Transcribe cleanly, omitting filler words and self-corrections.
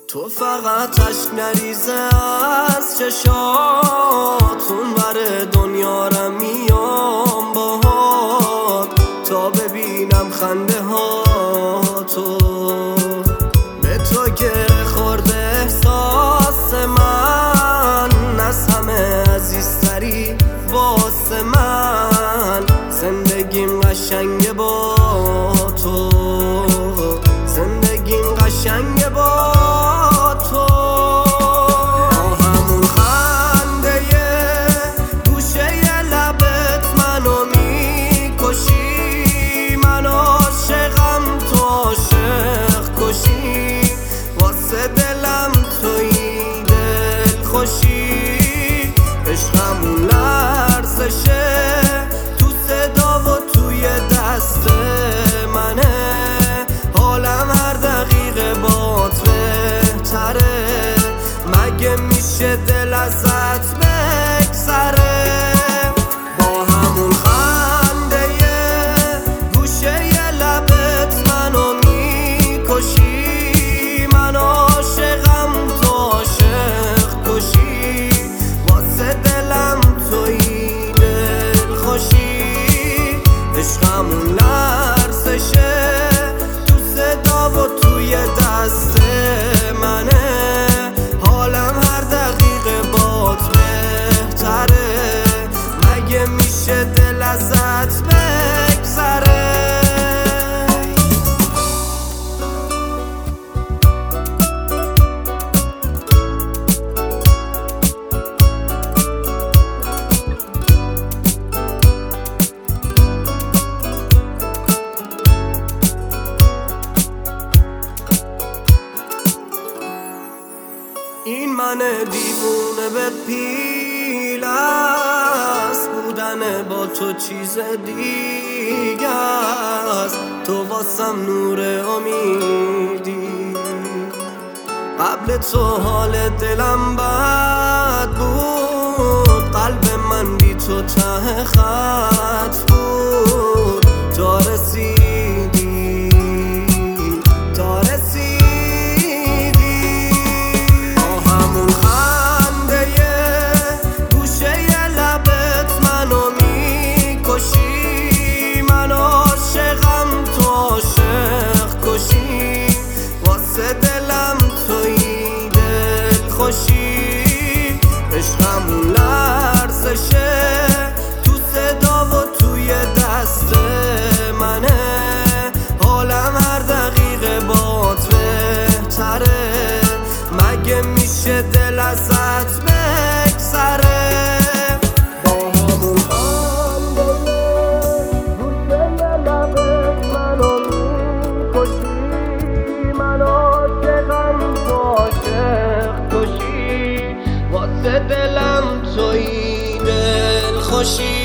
تو فقط اشک نریزه از چشاتون بر دنیا رو میام باهات تا ببینم خنده ها تو. به تو گره خورده احساس من، از همه عزیزتری واسه من. زندگیم قشنگه با تو، زندگیم قشنگه با تو. با همون خنده گوشه لبت منو میکشی، من عاشقم تو عاشق کشی. واسه دلم تویی دل خوشی، عشقمون لرزشه تو صدا و توی دست منه. حالم هر دقیقه بات بهتره، مگه میشه دل ازت بگذره. با همون خنده گوشه لبت منو میکشی، من عاشقم تو عاشق کشی. واسه دلم تویی دل خوشی، عشقمون لرزشه تو صدا و توی دست منه. حالم هر دقیقه بات بهتره، مگه میشه دل ازت بگذره. این من دیوونه به پیل است، بودن با تو چیز دیگه است. تو واسم نور امیدی، قبل تو حال دلم بد بود. قلب من بی تو ته خط بود، تا رسیدی تا رسیدی. من عاشقم تو عاشق کشی، واسه دلم تویی دل خوشی. عشقمون لرزشه تو صدا و توی دست منه. حالم هر دقیقه بات بهتره، مگه میشه دل ازت بگذره. واسه دلم تویی دل خوشی،